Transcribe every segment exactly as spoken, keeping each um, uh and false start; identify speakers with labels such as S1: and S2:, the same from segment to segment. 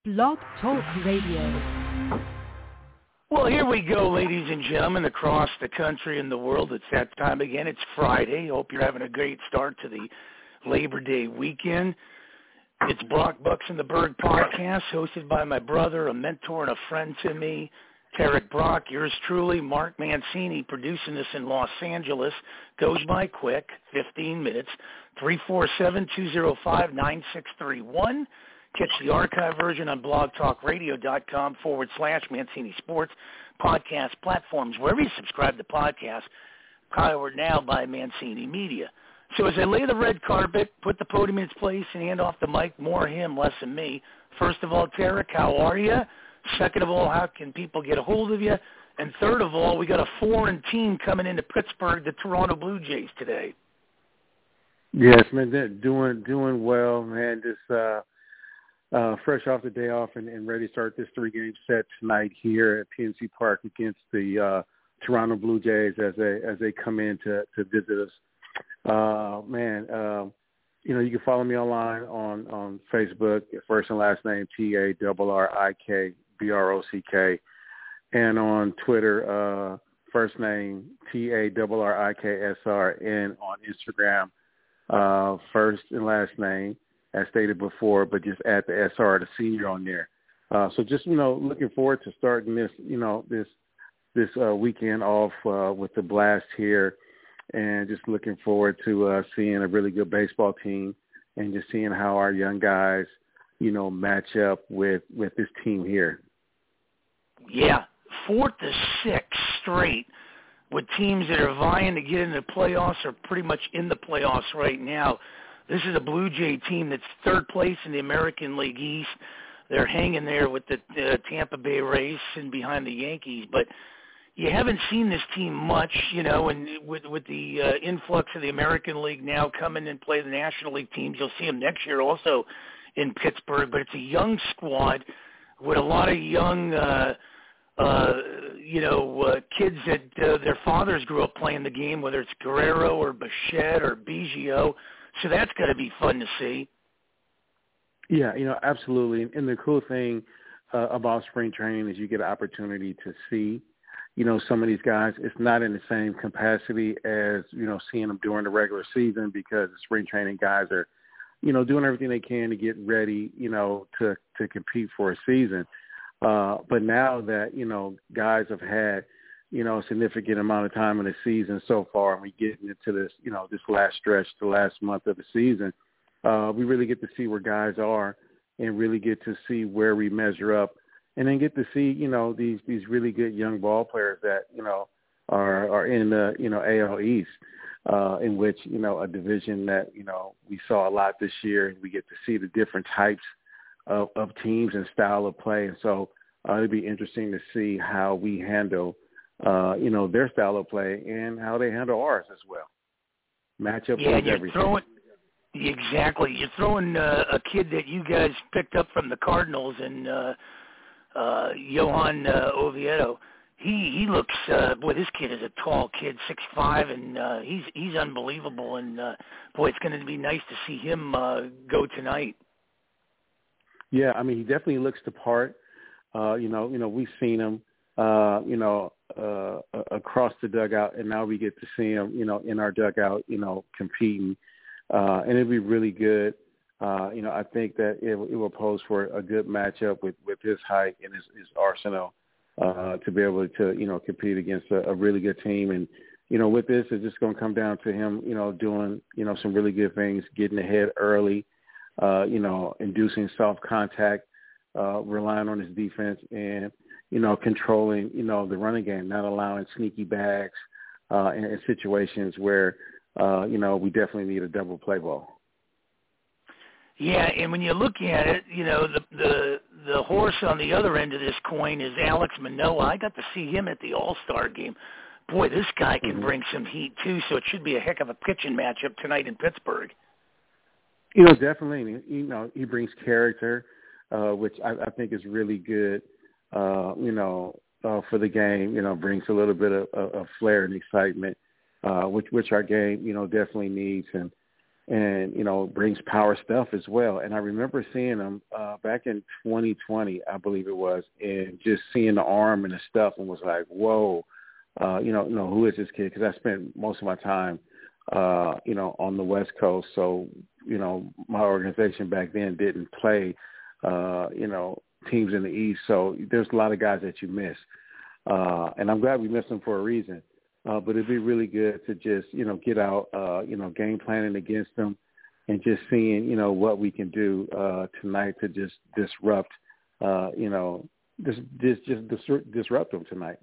S1: Blog Talk Radio.
S2: Well, here we go, ladies and gentlemen, across the country and the world. It's that time again. It's Friday. Hope you're having a great start to the Labor Day weekend. It's Brock Bucks and the Berg podcast, hosted by my brother, a mentor and a friend to me, Tarek Brock. Yours truly, Mark Mancini, producing this in Los Angeles. Goes by quick, fifteen minutes. three four seven, two oh five, nine six three one. Catch the archive version on blogtalkradio.com forward slash Mancini Sports podcast platforms. Wherever you subscribe to podcasts, powered now by Mancini Media. So as I lay the red carpet, put the podium in its place, and hand off the mic, more him, less than me. First of all, Tarek, how are you? Second of all, how can people get a hold of you? And third of all, we got a foreign team coming into Pittsburgh, the Toronto Blue Jays today.
S3: Yes, man, they're doing doing well, man. Just uh, uh, fresh off the day off and, and ready to start this three-game set tonight here at P N C Park against the uh, Toronto Blue Jays as they as they come in to, to visit us. Uh, man, uh, you know, you can follow me online on, on Facebook, first and last name, T A R R I K B R O C K, and on Twitter, uh, first name, T A R R I K S R, and on Instagram, uh, first and last name, as stated before, but just add the S R, the senior on there. Uh, so just, you know, looking forward to starting this, you know, this, this uh, weekend off uh, with the blast here. And just looking forward to uh, seeing a really good baseball team and just seeing how our young guys, you know, match up with, with this team here.
S2: Yeah, four to six straight with teams that are vying to get into the playoffs or pretty much in the playoffs right now. This is a Blue Jay team that's third place in the American League East. They're hanging there with the uh, Tampa Bay Rays and behind the Yankees, but you haven't seen this team much, you know, and with with the uh, influx of the American League now coming and play the National League teams, you'll see them next year also in Pittsburgh. But it's a young squad with a lot of young, uh, uh, you know, uh, kids that uh, their fathers grew up playing the game, whether it's Guerrero or Bichette or Biggio. So that's going to be fun to see.
S3: Yeah, you know, absolutely. And the cool thing uh, about spring training is you get an opportunity to see, you know, some of these guys. It's not in the same capacity as, you know, seeing them during the regular season because the spring training guys are, you know, doing everything they can to get ready, you know, to, to compete for a season. Uh, but now that, you know, guys have had, you know, a significant amount of time in the season so far, and we get into this, you know, this last stretch, the last month of the season, uh, we really get to see where guys are and really get to see where we measure up. And then get to see, you know, these these really good young ball players that, you know, are are in the, you know, A L East, uh, in which, you know, a division that, you know, we saw a lot this year, and we get to see the different types of, of teams and style of play. And so uh, it'd be interesting to see how we handle, uh, you know, their style of play and how they handle ours as well. Matchup
S2: yeah,
S3: is everything.
S2: Throwing, exactly. You're throwing uh, a kid that you guys picked up from the Cardinals and uh, – Uh, Johan uh, Oviedo, he he looks uh, boy. This kid is a tall kid, six five, and uh, he's he's unbelievable. And uh, boy, it's going to be nice to see him uh, go tonight.
S3: Yeah, I mean, he definitely looks the part. Uh, you know, you know, we've seen him, uh, you know, uh, across the dugout, and now we get to see him, you know, in our dugout, you know, competing, uh, and it'd be really good. Uh, you know, I think that it, it will pose for a good matchup with, with his height and his, his arsenal uh, to be able to, you know, compete against a, a really good team. And, you know, with this, it's just going to come down to him, you know, doing, you know, some really good things, getting ahead early, uh, you know, inducing soft contact, uh, relying on his defense and, you know, controlling, you know, the running game, not allowing sneaky bags uh, in, in situations where, uh, you know, we definitely need a double play ball.
S2: Yeah, and when you look at it, you know, the the the horse on the other end of this coin is Alex Manoah. I got to see him at the All-Star game. Boy, this guy can mm-hmm. bring some heat, too, so it should be a heck of a pitching matchup tonight in Pittsburgh.
S3: You know, definitely. You know, he brings character, uh, which I, I think is really good, uh, you know, uh, for the game. You know, brings a little bit of, of, of flair and excitement, uh, which, which our game, you know, definitely needs. And, and, you know, brings power stuff as well. And I remember seeing him uh, back in twenty twenty, I believe it was, and just seeing the arm and the stuff and was like, whoa, uh, you know, you know, who is this kid? Because I spent most of my time, uh, you know, on the West Coast. So, you know, my organization back then didn't play, uh, you know, teams in the East. So there's a lot of guys that you miss. Uh, and I'm glad we missed them for a reason. Uh, but it'd be really good to just, you know, get out, uh, you know, game planning against them and just seeing, you know, what we can do uh, tonight to just disrupt, uh, you know, just, just, just dis- disrupt them tonight.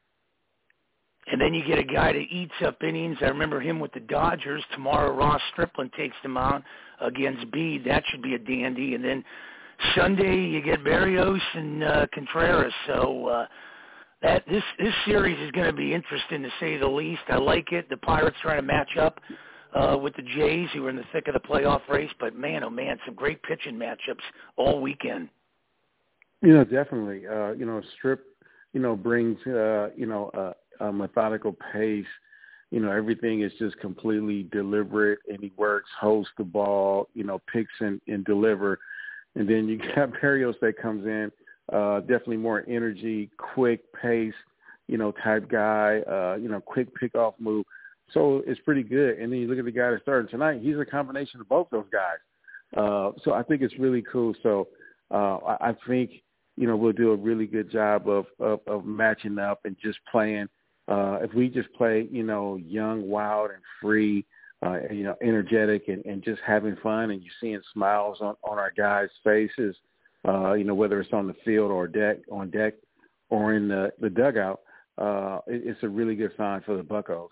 S2: And then you get a guy that eats up innings. I remember him with the Dodgers. Tomorrow, Ross Stripling takes them out against Bede. That should be a dandy. And then Sunday, you get Berrios and uh, Contreras. So uh, that this this series is going to be interesting, to say the least. I like it. The Pirates trying to match up uh, with the Jays, who are in the thick of the playoff race. But, man, oh, man, some great pitching matchups all weekend.
S3: You know, definitely. Uh, you know, Strip, you know, brings, uh, you know, uh, a methodical pace. You know, everything is just completely deliberate, and he works, holds the ball, you know, picks and, and deliver. And then you got Berrios that comes in, uh, definitely more energy, quick pace, you know, type guy, uh, you know, quick pickoff move. So it's pretty good. And then you look at the guy that's starting tonight, he's a combination of both those guys. Uh, so I think it's really cool. So uh, I, I think, you know, we'll do a really good job of, of, of matching up and just playing. Uh, if we just play, you know, young, wild, and free, uh, you know, energetic and, and just having fun, and you're seeing smiles on, on our guys' faces, uh, you know, whether it's on the field or deck, on deck or in the, the dugout, uh, it, it's a really good sign for the Buccos.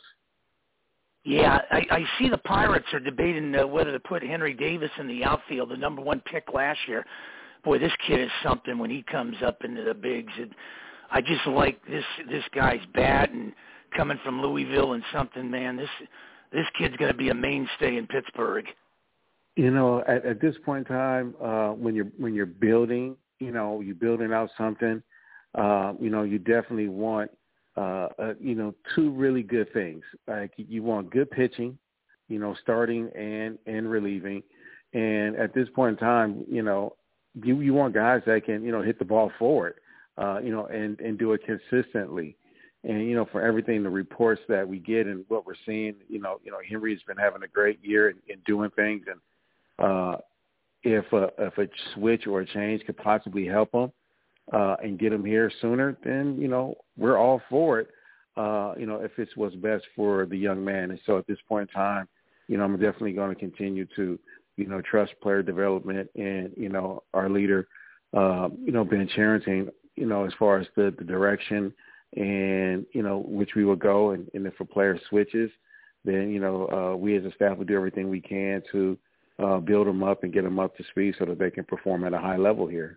S2: Yeah, I, I see the Pirates are debating uh, whether to put Henry Davis in the outfield, the number one pick last year. Boy, this kid is something when he comes up into the bigs. And I just like this this guy's bat, and coming from Louisville and something, man, this this kid's going to be a mainstay in Pittsburgh. You
S3: know, at, at this point in time, uh, when you're when you're building, you know, you're building out something, uh, you know, you definitely want, uh, uh, you know, two really good things. Like you want good pitching, you know, starting and and relieving, and at this point in time, you know, you you want guys that can, you know, hit the ball forward. Uh, you know, and, and do it consistently. And, you know, for everything, the reports that we get and what we're seeing, you know, you know, Henry's been having a great year in, in doing things. And uh, if, a, if a switch or a change could possibly help him uh, and get him here sooner, then, you know, we're all for it, uh, you know, if it's what's best for the young man. And so at this point in time, you know, I'm definitely going to continue to, you know, trust player development and, you know, our leader, uh, you know, Ben Cherington, you know, as far as the, the direction and, you know, which we will go. And, and if a player switches, then, you know, uh, we as a staff will do everything we can to uh, build them up and get them up to speed so that they can perform at a high level here.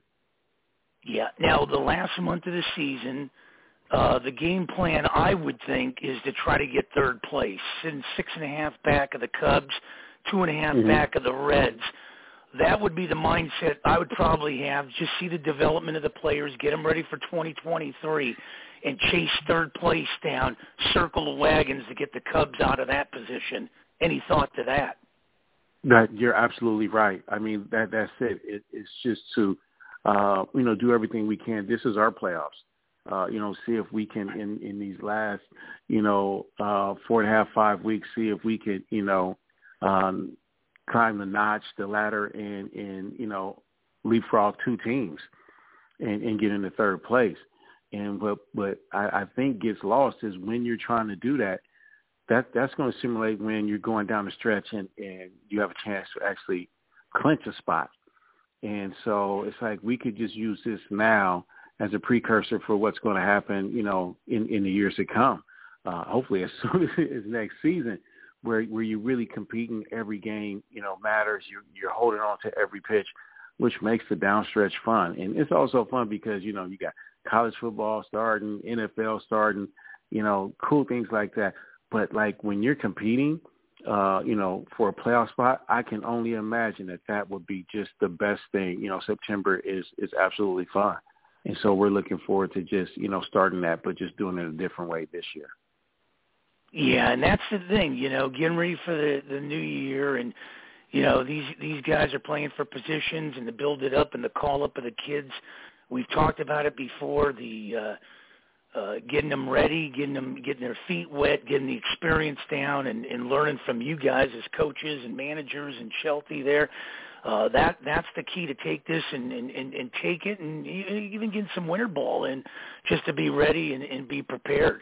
S2: Yeah. Now, the last month of the season, uh, the game plan, I would think, is to try to get third place. Sitting six and a half back of the Cubs, two and a half mm-hmm. back of the Reds. That would be the mindset I would probably have. Just see the development of the players, get them ready for twenty twenty-three, and chase third place down, circle the wagons to get the Cubs out of that position. Any thought to that?
S3: That you're absolutely right. I mean, that that's it. it it's just to, uh, you know, do everything we can. This is our playoffs. Uh, you know, see if we can in, in these last, you know, uh, four and a half, five weeks, see if we could, you know, um, climb the notch, the ladder, and, and you know, leapfrog two teams and, and get into third place. And what, what I, I think gets lost is when you're trying to do that, that that's going to simulate when you're going down the stretch and, and you have a chance to actually clinch a spot. And so it's like we could just use this now as a precursor for what's going to happen, you know, in, in the years to come, uh, hopefully as soon as, as next season. Where where you're really competing every game, you know, matters. You're, you're holding on to every pitch, which makes the downstretch fun. And it's also fun because, you know, you got college football starting, N F L starting, you know, cool things like that. But, like, when you're competing, uh, you know, for a playoff spot, I can only imagine that that would be just the best thing. You know, September is, is absolutely fun. And so we're looking forward to just, you know, starting that, but just doing it a different way this year.
S2: Yeah, and that's the thing, you know, getting ready for the, the new year. And You know, these these guys are playing for positions and to build it up and the call up of the kids. We've talked about it before, the uh, uh, getting them ready, getting them getting their feet wet, getting the experience down, and, and learning from you guys as coaches and managers and Shelty there. Uh, that that's the key to take this and, and, and, and take it and even get some winter ball in just to be ready and, and be prepared.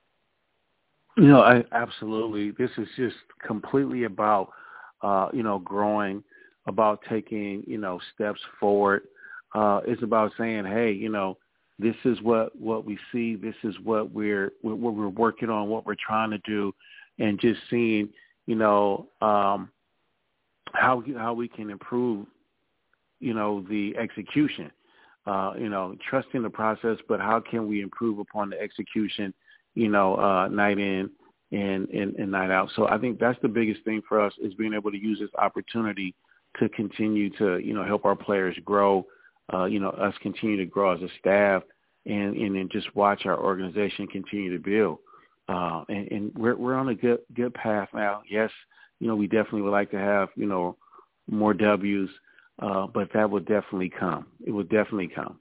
S3: You know, I, absolutely. This is just completely about, uh, you know, growing, about taking, you know, steps forward. Uh, it's about saying, hey, you know, this is what, what we see. This is what we're what we're working on, what we're trying to do, and just seeing, you know, um, how how we can improve, you know, the execution. Uh, you know, trusting the process, but how can we improve upon the execution? You know, uh, night in and, and, and night out. So I think that's the biggest thing for us is being able to use this opportunity to continue to, you know, help our players grow, uh, you know, us continue to grow as a staff and, and then just watch our organization continue to build. Uh, and, and we're, we're on a good, good path now. Yes, you know, we definitely would like to have, you know, more W's, uh, but that would definitely come. It would definitely come.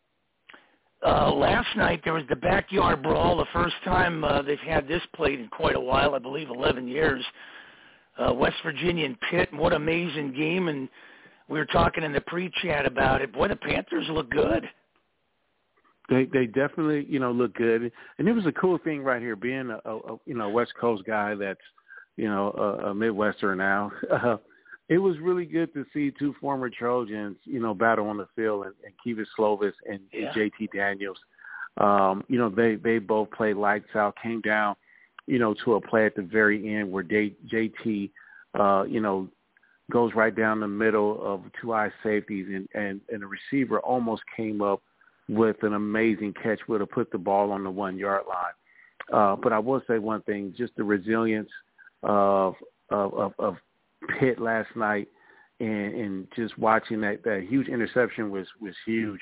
S2: Uh, last night there was the backyard brawl, the first time uh, they've had this played in quite a while, I believe eleven years. Uh, West Virginia and Pitt, and what an amazing game. And we were talking in the pre-chat about it. Boy, the Panthers look good.
S3: They they definitely, you know, look good. And it was a cool thing right here, being a, a you know, West Coast guy that's, you know, a, a Midwestern now. It was really good to see two former Trojans, you know, battle on the field, and, and Kivas Slovis and,
S2: yeah.
S3: and J T Daniels. Um, you know, they, they both played lights out, came down, you know, to a play at the very end where J T, uh, you know, goes right down the middle of two eye safeties, and, and, and the receiver almost came up with an amazing catch, would have put the ball on the one-yard line. Uh, but I will say one thing, just the resilience of of, of, of Pitt last night, and, and just watching that, that huge interception was, was huge.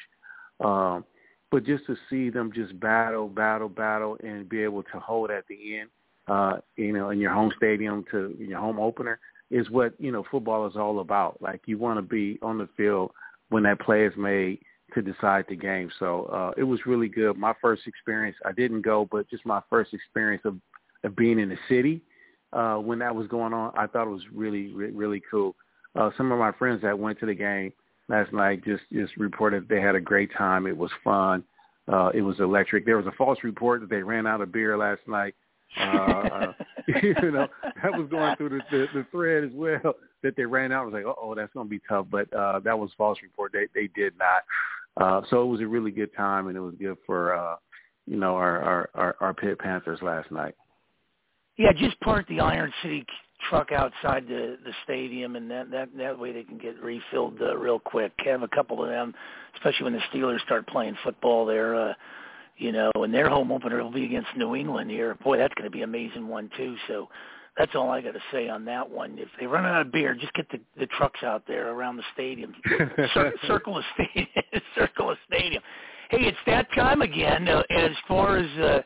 S3: Um, but just to see them just battle, battle, battle, and be able to hold at the end, uh, you know, in your home stadium to in your home opener is what, you know, football is all about. Like, you want to be on the field when that play is made to decide the game. So uh, it was really good. My first experience, I didn't go, but just my first experience of, of being in the city, Uh, when that was going on, I thought it was really, re- really cool. Uh, some of my friends that went to the game last night just, just reported they had a great time. It was fun. Uh, it was electric. There was a false report that they ran out of beer last night. Uh, uh, you know, that was going through the, the, the thread as well, that they ran out. I was like, uh-oh, that's going to be tough. But uh, that was false report. They they did not. Uh, so it was a really good time, and it was good for, uh, you know, our, our, our, our Pitt Panthers last night.
S2: Yeah, just park the Iron City truck outside the the stadium, and that that, that way they can get refilled uh, real quick. Have a couple of them, especially when the Steelers start playing football there. Uh, you know, and their home opener will be against New England here. Boy, that's going to be an amazing one too. So that's all I got to say on that one. If they run out of beer, just get the, the trucks out there around the stadium. Cir- circle the stadium. Circle the stadium. Hey, it's that time again. Uh, as far as uh,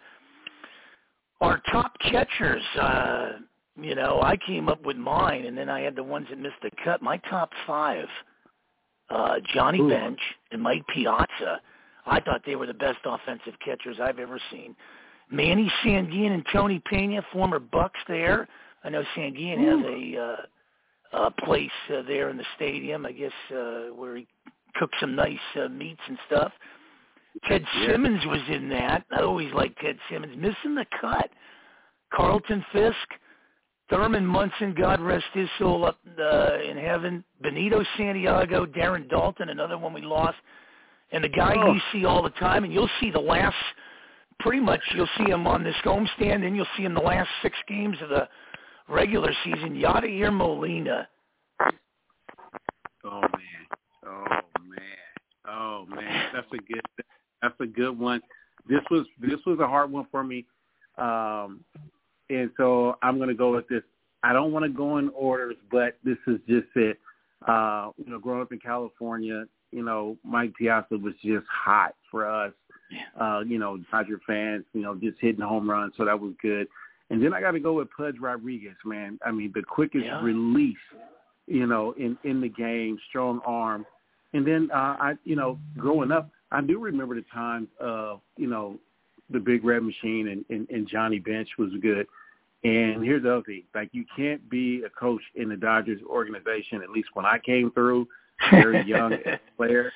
S2: our top catchers, uh, you know, I came up with mine, and then I had the ones that missed the cut. My top five, uh, Johnny
S3: Ooh.
S2: Bench and Mike Piazza, I thought they were the best offensive catchers I've ever seen. Manny Sanguin and Tony Pena, former Bucks there. I know Sanguin has a, uh, a place uh, there in the stadium, I guess, uh, where he cooks some nice uh, meats and stuff. Ted
S3: Yeah.
S2: Simmons was in that. I always liked Ted Simmons. Missing the cut. Carlton Fisk, Thurman Munson, God rest his soul up uh, in heaven. Benito Santiago, Darren Dalton, another one we lost. And the guy
S3: Oh.
S2: you see all the time, and you'll see the last, pretty much you'll see him on this homestand, and you'll see him the last six games of the regular season, Yadier Molina.
S3: Oh, man. Oh, man. Oh, man. That's a good That's a good one. This was this was a hard one for me. Um, and so I'm going to go with this. I don't want to go in orders, but this is just it. Uh, you know, growing up in California, you know, Mike Piazza was just hot for us. Uh, you know, Dodger fans, you know, just hitting home runs, so that was good. And then I got to go with Pudge Rodriguez, man. I mean, the quickest
S2: yeah.
S3: release you know, in, in the game, strong arm. And then, uh, I, you know, growing up, I do remember the times of, you know, the Big Red Machine and, and, and Johnny Bench was good. And here's the other thing, like you can't be a coach in the Dodgers organization, at least when I came through, very young player,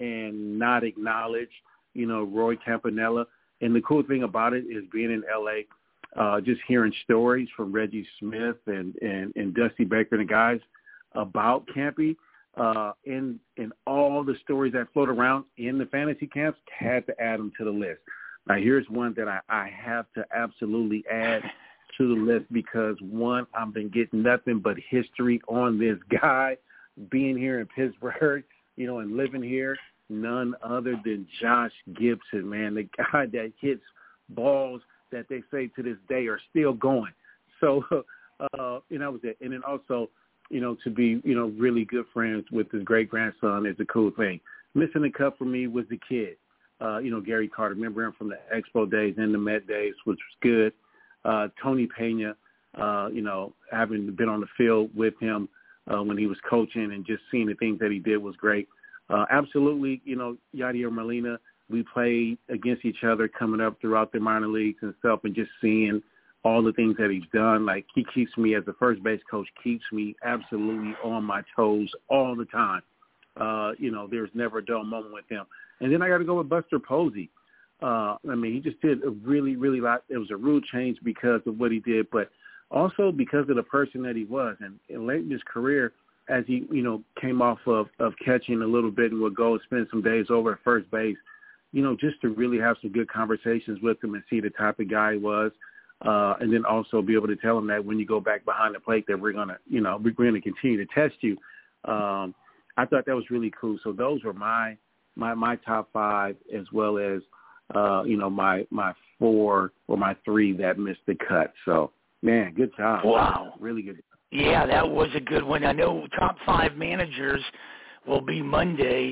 S3: and not acknowledge, you know, Roy Campanella. And the cool thing about it is being in L A, uh, just hearing stories from Reggie Smith and, and, and Dusty Baker and the guys about Campy. Uh, and, and all the stories that float around in the fantasy camps, had to add them to the list. Now, here's one that I, I have to absolutely add to the list because, one, I've been getting nothing but history on this guy being here in Pittsburgh, you know, and living here. None other than Josh Gibson, man, the guy that hits balls that they say to this day are still going. So, uh, and that was it. And then also, you know, to be, you know, really good friends with his great-grandson is a cool thing. Missing the cut for me was the kid, uh, you know, Gary Carter. Remember him from the Expo days and the Met days, which was good. Uh, Tony Pena, uh, you know, having been on the field with him uh, when he was coaching and just seeing the things that he did was great. Uh, absolutely, you know, Yadier Molina, we played against each other coming up throughout the minor leagues and stuff, and just seeing all the things that he's done. Like, he keeps me, as a first base coach, keeps me absolutely on my toes all the time. Uh, you know, there's never a dull moment with him. And then I got to go with Buster Posey. Uh, I mean, he just did a really, really lot. It was a rule change because of what he did, but also because of the person that he was. And, and late in his career, as he, you know, came off of, of catching a little bit and would go and spend some days over at first base, you know, just to really have some good conversations with him and see the type of guy he was. Uh, and then also be able to tell him that when you go back behind the plate that we're going to, you know, we're going to continue to test you. Um, I thought that was really cool. So those were my, my, my top five, as well as, uh, you know, my, my four or my three that missed the cut. So, man, good job.
S2: Wow.
S3: Really good.
S2: Yeah, that was a good one. I know top five managers will be Monday,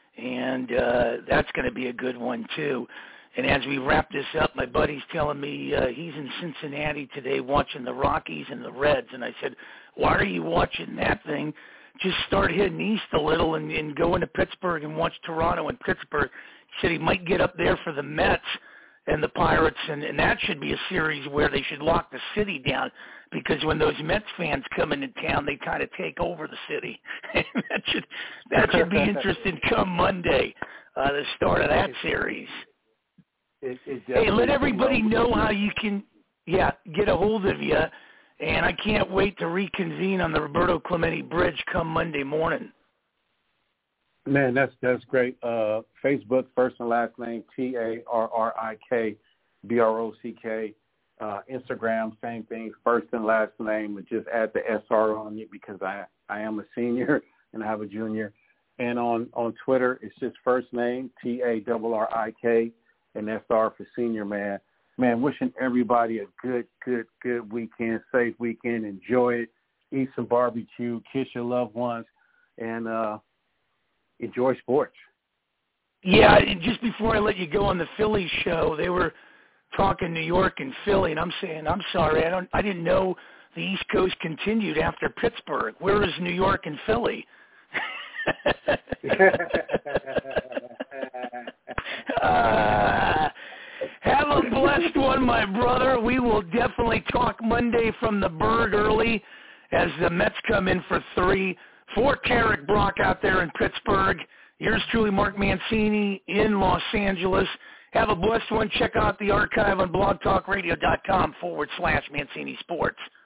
S2: and uh, that's going to be a good one too. And as we wrap this up, my buddy's telling me uh, he's in Cincinnati today watching the Rockies and the Reds. And I said, why are you watching that thing? Just start heading east a little and, and go into Pittsburgh and watch Toronto and Pittsburgh. He said he might get up there for the Mets and the Pirates, and, and that should be a series where they should lock the city down, because when those Mets fans come into town, they kind of take over the city. that should that should be interesting come Monday, uh, the start of that series.
S3: It, it
S2: hey, let everybody know how you can, yeah, get a hold of you, and I can't wait to reconvene on the Roberto Clemente Bridge come Monday morning.
S3: Man, that's that's great. Uh, Facebook, first and last name, T A R R I K B R O C K. Uh, Instagram, same thing, first and last name, but just add the S R on it because I, I am a senior and I have a junior. And on, on Twitter, it's just first name, T A R R I K, and S R for senior, man. Man, wishing everybody a good, good, good weekend, safe weekend. Enjoy it. Eat some barbecue, kiss your loved ones, and uh, enjoy sports.
S2: Yeah, and just before I let you go on the Philly show, they were talking New York and Philly, and I'm saying, I'm sorry, I don't, I didn't know the East Coast continued after Pittsburgh. Where is New York and Philly? uh, have a blessed one, my brother. We will definitely talk Monday from the Berg early as the Mets come in for three. For Tarek Brock out there in Pittsburgh, yours truly, Mark Mancini in Los Angeles. Have a blessed one. Check out the archive on blogtalkradio.com forward slash Mancini Sports.